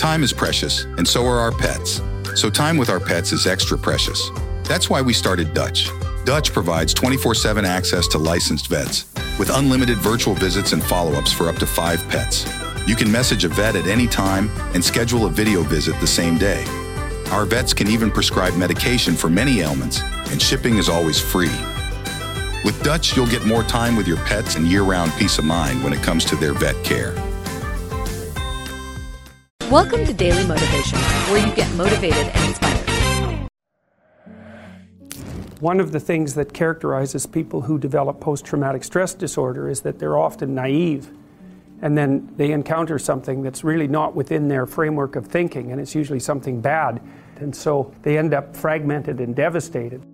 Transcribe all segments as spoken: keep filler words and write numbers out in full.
Time is precious, and so are our pets. So time with our pets is extra precious. That's why we started Dutch. Dutch provides twenty-four seven access to licensed vets, with unlimited virtual visits and follow-ups for up to five pets. You can message a vet at any time and schedule a video visit the same day. Our vets can even prescribe medication for many ailments, and shipping is always free. With Dutch, you'll get more time with your pets and year-round peace of mind when it comes to their vet care. Welcome to Daily Motivation, where you get motivated and inspired. One of the things that characterizes people who develop post-traumatic stress disorder is that they're often naive, and then they encounter something that's really not within their framework of thinking, and it's usually something bad, and so they end up fragmented and devastated.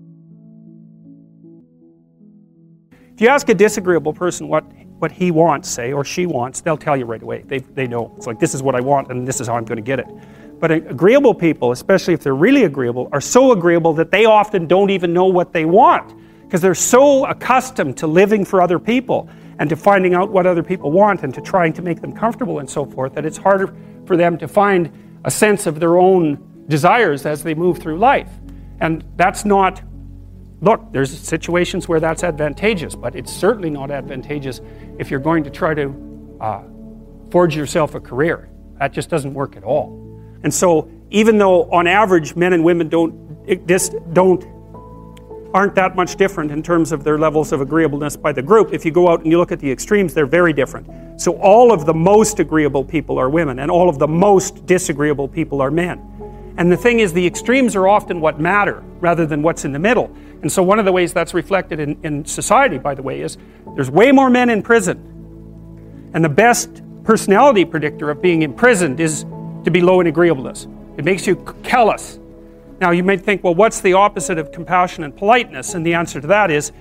If you ask a disagreeable person what, what he wants, say, or she wants, they'll tell you right away. They, they know. It's like, this is what I want, and this is how I'm going to get it. But agreeable people, especially if they're really agreeable, are so agreeable that they often don't even know what they want, because they're so accustomed to living for other people and to finding out what other people want and to trying to make them comfortable and so forth, that it's harder for them to find a sense of their own desires as they move through life. And that's not... Look, there's situations where that's advantageous, but it's certainly not advantageous if you're going to try to uh, forge yourself a career. That just doesn't work at all. And so, even though on average men and women don't this don't aren't that much different in terms of their levels of agreeableness by the group, if you go out and you look at the extremes, they're very different. So all of the most agreeable people are women, and all of the most disagreeable people are men. And the thing is, the extremes are often what matter, rather than what's in the middle. And so one of the ways that's reflected in, in society, by the way, is there's way more men in prison. And the best personality predictor of being imprisoned is to be low in agreeableness. It makes you callous. Now, you might think, well, what's the opposite of compassion and politeness? And the answer to that is,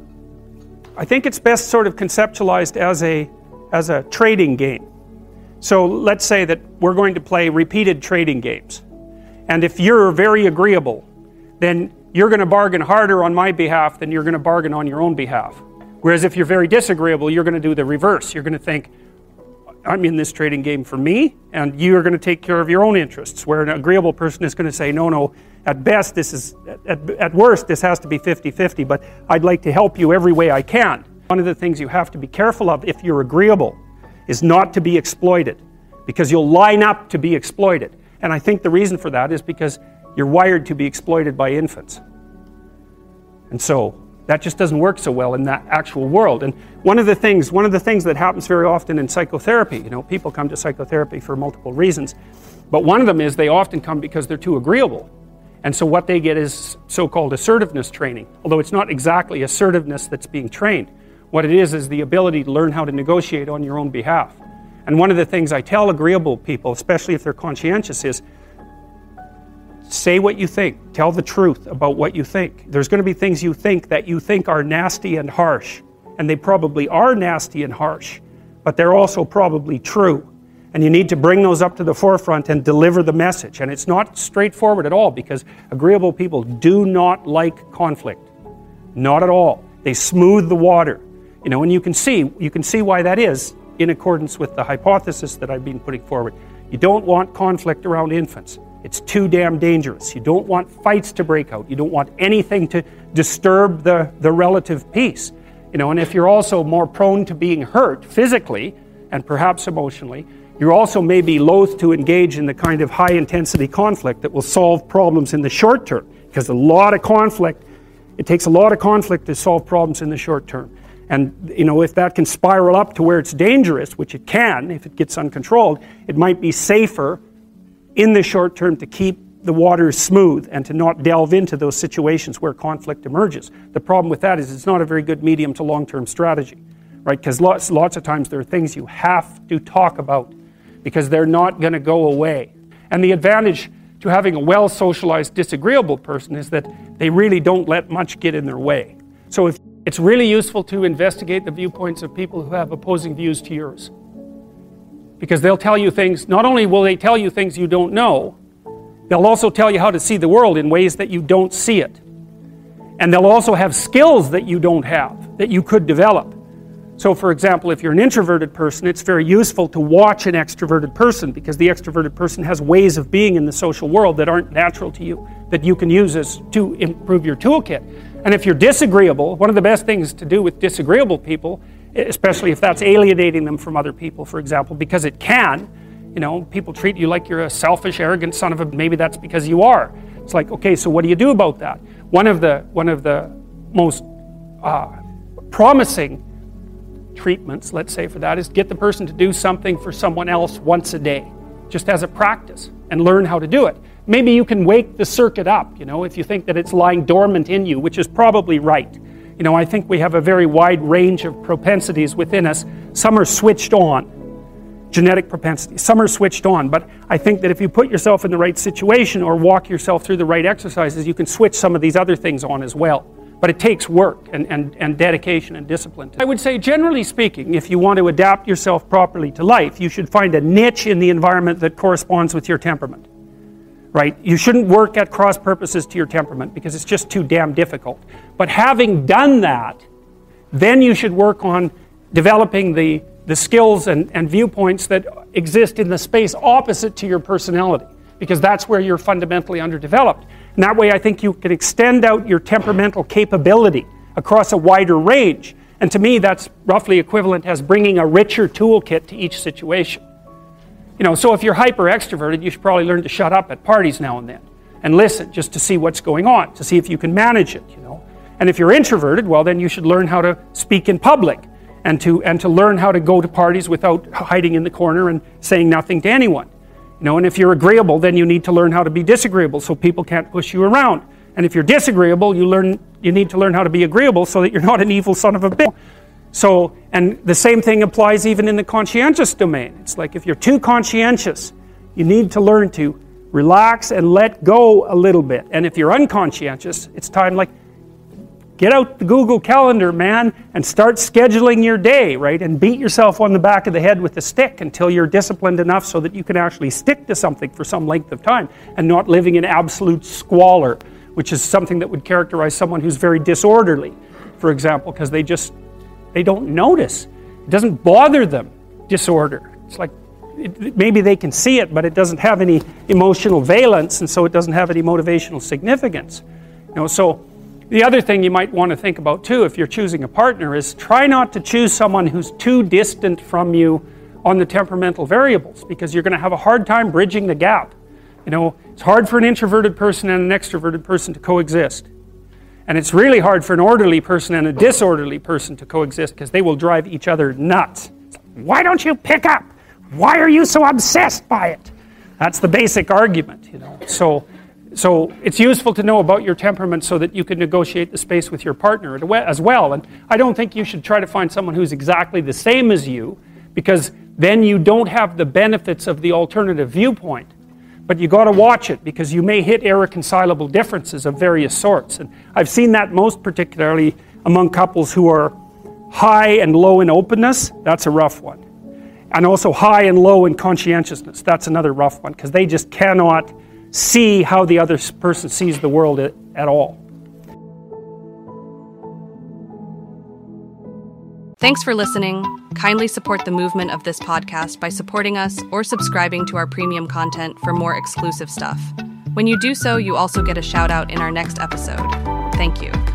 I think it's best sort of conceptualized as a, as a trading game. So let's say that we're going to play repeated trading games. And if you're very agreeable, then you're going to bargain harder on my behalf than you're going to bargain on your own behalf. Whereas if you're very disagreeable, you're going to do the reverse. You're going to think, I'm in this trading game for me, and you're going to take care of your own interests. Where an agreeable person is going to say, no, no, at best, this is, at, at worst, this has to be fifty-fifty, but I'd like to help you every way I can. One of the things you have to be careful of if you're agreeable is not to be exploited, because you'll line up to be exploited. And I think the reason for that is because you're wired to be exploited by infants. And so that just doesn't work so well in that actual world. And one of the things, one of the things that happens very often in psychotherapy, you know, people come to psychotherapy for multiple reasons, but one of them is they often come because they're too agreeable. And so what they get is so-called assertiveness training, although it's not exactly assertiveness that's being trained. What it is is the ability to learn how to negotiate on your own behalf. And one of the things I tell agreeable people, especially if they're conscientious, is say what you think. Tell the truth about what you think. There's going to be things you think that you think are nasty and harsh. And they probably are nasty and harsh. But they're also probably true. And you need to bring those up to the forefront and deliver the message. And it's not straightforward at all, because agreeable people do not like conflict. Not at all. They smooth the water. You know, and you can see, you can see why that is in accordance with the hypothesis that I've been putting forward. You don't want conflict around infants. It's too damn dangerous. You don't want fights to break out. You don't want anything to disturb the, the relative peace. You know, and if you're also more prone to being hurt physically and perhaps emotionally, you're also maybe loath to engage in the kind of high-intensity conflict that will solve problems in the short term. Because a lot of conflict, it takes a lot of conflict to solve problems in the short term. And, you know, if that can spiral up to where it's dangerous, which it can if it gets uncontrolled, it might be safer in the short term to keep the waters smooth and to not delve into those situations where conflict emerges. The problem with that is it's not a very good medium to long-term strategy, right? Because lots, lots of times there are things you have to talk about because they're not going to go away. And the advantage to having a well-socialized, disagreeable person is that they really don't let much get in their way. So if it's really useful to investigate the viewpoints of people who have opposing views to yours. Because they'll tell you things, not only will they tell you things you don't know, they'll also tell you how to see the world in ways that you don't see it. And they'll also have skills that you don't have, that you could develop. So for example, if you're an introverted person, it's very useful to watch an extroverted person, because the extroverted person has ways of being in the social world that aren't natural to you, that you can use as to improve your toolkit. And if you're disagreeable, one of the best things to do with disagreeable people, especially if that's alienating them from other people, for example, because it can, you know, people treat you like you're a selfish, arrogant son of a, maybe that's because you are. It's like, okay, so what do you do about that? One of the, one of the most uh, promising treatments, let's say, for that is get the person to do something for someone else once a day, just as a practice, and learn how to do it. Maybe you can wake the circuit up, you know, if you think that it's lying dormant in you, which is probably right. You know, I think we have a very wide range of propensities within us. Some are switched on, genetic propensities. Some are switched on, but I think that if you put yourself in the right situation or walk yourself through the right exercises, you can switch some of these other things on as well. But it takes work and, and, and dedication and discipline. I would say, generally speaking, if you want to adapt yourself properly to life, you should find a niche in the environment that corresponds with your temperament. Right? You shouldn't work at cross purposes to your temperament, because it's just too damn difficult. But having done that, then you should work on developing the, the skills and, and viewpoints that exist in the space opposite to your personality, because that's where you're fundamentally underdeveloped. And that way I think you can extend out your temperamental capability across a wider range. And to me, that's roughly equivalent as bringing a richer toolkit to each situation. You know, so if you're hyper extroverted, you should probably learn to shut up at parties now and then and listen, just to see what's going on, to see if you can manage it, you know. And if you're introverted, well, then you should learn how to speak in public and to and to learn how to go to parties without hiding in the corner and saying nothing to anyone. You know, and if you're agreeable, then you need to learn how to be disagreeable so people can't push you around. And if you're disagreeable, you learn you need to learn how to be agreeable so that you're not an evil son of a bitch. So, and the same thing applies even in the conscientious domain. It's like if you're too conscientious, you need to learn to relax and let go a little bit. And if you're unconscientious, it's time like, get out the Google Calendar, man, and start scheduling your day, right? And beat yourself on the back of the head with a stick until you're disciplined enough so that you can actually stick to something for some length of time and not living in absolute squalor, which is something that would characterize someone who's very disorderly, for example, because they just They don't notice. It doesn't bother them, disorder. It's like, it, maybe they can see it, but it doesn't have any emotional valence, and so it doesn't have any motivational significance. You know, so the other thing you might want to think about too, if you're choosing a partner, is try not to choose someone who's too distant from you on the temperamental variables, because you're going to have a hard time bridging the gap. You know, it's hard for an introverted person and an extroverted person to coexist. And it's really hard for an orderly person and a disorderly person to coexist, because they will drive each other nuts. Why don't you pick up? Why are you so obsessed by it? That's the basic argument, you know. So, so it's useful to know about your temperament so that you can negotiate the space with your partner as well. And I don't think you should try to find someone who's exactly the same as you, because then you don't have the benefits of the alternative viewpoint. But you got to watch it, because you may hit irreconcilable differences of various sorts. And I've seen that most particularly among couples who are high and low in openness. That's a rough one. And also high and low in conscientiousness. That's another rough one, because they just cannot see how the other person sees the world at, at all. Thanks for listening. Kindly support the movement of this podcast by supporting us or subscribing to our premium content for more exclusive stuff. When you do so, you also get a shout out in our next episode. Thank you.